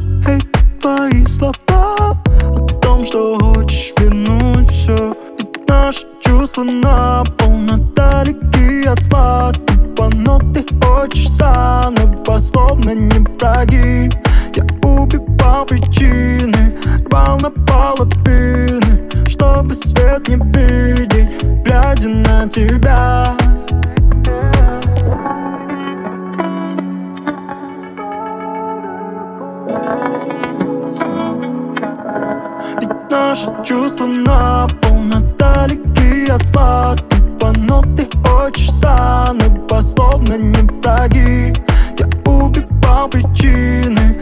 Эти твои слова о том, что хочешь вернуть все. Ведь наши чувства наполно далеки от сладкого, но ты хочешь заново, словно не враги. Я убивал причины, рвал на половины, чтобы свет не видеть, глядя на тебя. Ведь наши чувства наполно далеки от сладкого, но ты хочешь заново, словно не враги. Я убивал причины,